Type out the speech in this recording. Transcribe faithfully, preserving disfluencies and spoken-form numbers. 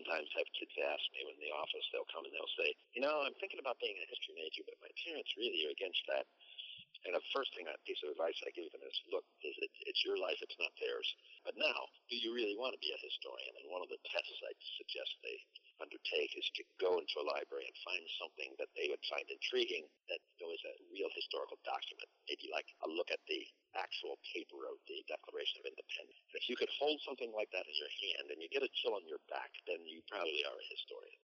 sometimes have kids ask me when in the office, they'll come and they'll say, you know, I'm thinking about being a history major, but my parents really are against that. And the first thing, that piece of advice I give them is, look, it, it's your life, it's not theirs. But now, do you really want to be a historian? And one of the tests I suggest they undertake is to go into a library and find something that they would find intriguing that you know, is a real historical document. Maybe like a look at the actual paper of the Declaration of Independence. And if you could hold something like that in your hand and you get a chill on your back, then you probably are a historian.